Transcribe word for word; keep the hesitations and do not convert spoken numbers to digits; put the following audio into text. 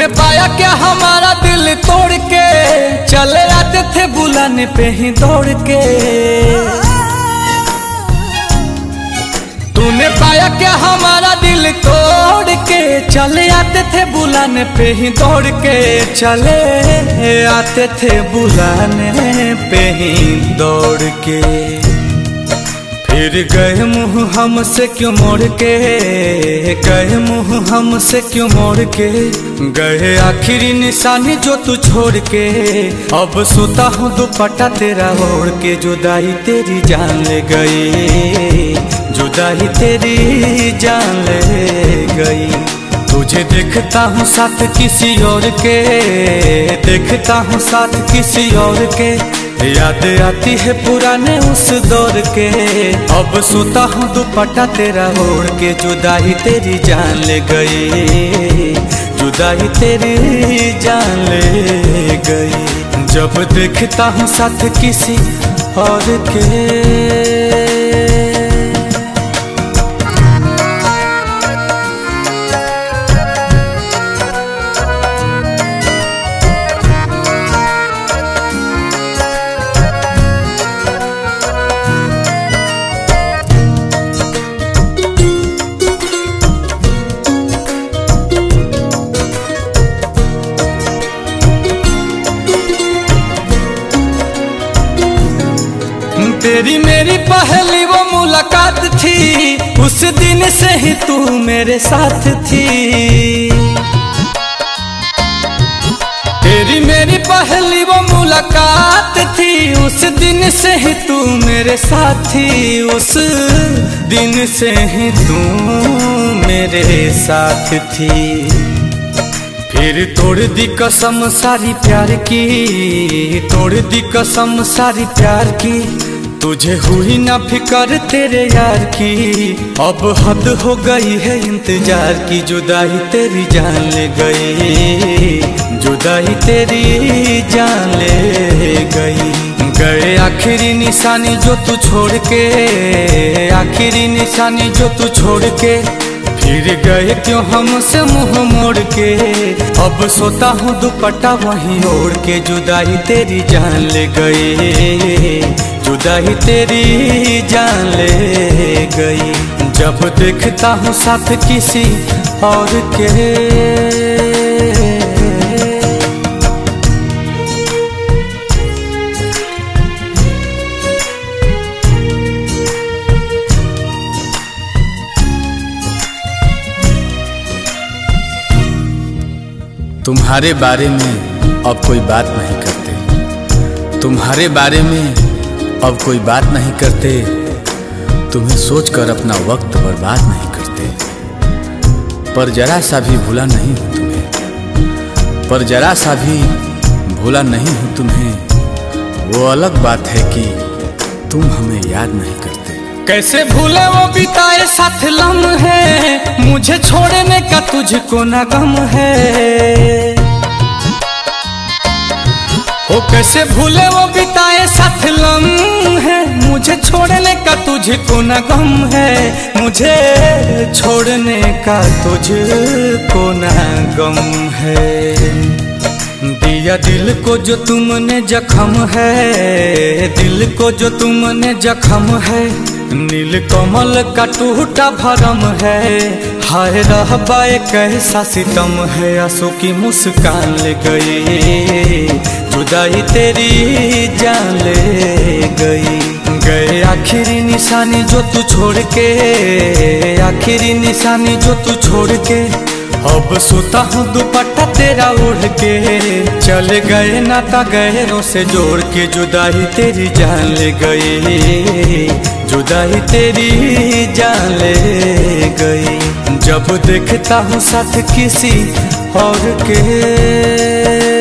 तूने पाया क्या हमारा दिल तोड़ के, चले आते थे बुलाने पे ही दौड़ के। तूने पाया क्या हमारा दिल तोड़ के, चले आते थे बुलाने पे ही दौड़ के। चले आते थे बुलाने पे ही दौड़ के। फिर गए मुँह हमसे क्यों मोड़ के, गए मुँह हमसे क्यों मोड़ के। गए आखिरी निशानी जो तू छोड़ के। अब सोता हूँ दुपट्टा तेरा ओढ़ के। जुदाई तेरी जान ले गई, जुदाई तेरी जान ले गई। तुझे देखता हूँ साथ किसी और के, देखता हूँ साथ किसी और के। याद आती है पुराने उस दौर के। अब सोता हूँ दुपट्टा तेरा ओढ़ के। जुदाई तेरी जान ले गई, जुदाई तेरी जान ले गई। जब देखता हूँ साथ किसी और के। तेरी मेरी पहली वो मुलाकात थी, उस दिन से ही तू मेरे साथ थी। तेरी मेरी पहली वो मुलाकात थी, उस दिन से ही तू मेरे साथ थी। उस दिन से ही तू मेरे साथ थी। फिर तोड़ दी कसम सारी प्यार की, तोड़ दी कसम सारी प्यार की। तुझे हुई ना फिकर तेरे यार की। अब हद हो गई है इंतजार की। जुदाई तेरी जान ले गई, जुदाई तेरी जान ले गई। गए आखिरी निशानी जो तू छोड़ के, आखिरी निशानी जो तू छोड़ के। फिर गए क्यों हमसे मुंह मोड़ के। अब सोता हूँ दुपट्टा वहीं ओढ़ के। जुदाई तेरी जान ले गई, जुदाई तेरी जान ले गई। जब देखता हूँ साथ किसी और के। तुम्हारे बारे में अब कोई बात नहीं करते, तुम्हारे बारे में अब कोई बात नहीं करते। तुम्हें सोचकर अपना वक्त बर्बाद नहीं करते। पर जरा सा भी भूला नहीं हूँ तुम्हें, पर जरा सा भी भूला नहीं हूँ तुम्हें। वो अलग बात है कि तुम हमें याद नहीं करते। कैसे भूले वो बिताए साथ लम्हे, मुझे छोड़ने का तुझको ना गम है। ओ कैसे भूले वो बिताए साथ लम्हे, मुझे छोड़ने का तुझको ना गम है। मुझे छोड़ने का तुझको ना गम है। दिया दिल को जो तुमने जख्म है, दिल को जो तुमने जख्म है। नील कमल का टूटा भरम है। हाय रहबा कैसा सितम है। आंसू की मुस्कान ले गई, जुदाई तेरी जान ले गई। गए आखिरी निशानी जो तू छोड़ के, आखिरी निशानी जो तू छोड़ के। अब सोता हूँ दुपट्टा तेरा ओढ़ के। चले गए नाता गहरों से जोड़ के। जुदाई तेरी जान ले गई, जुदाई तेरी जान ले गई। जब देखता हूँ साथ किसी और के।